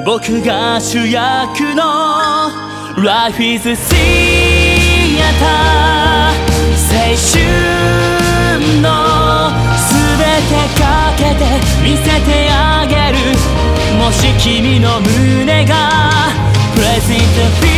僕が主役の Life is Theater 青春の全てかけて見せてあげる。もし君の胸が Present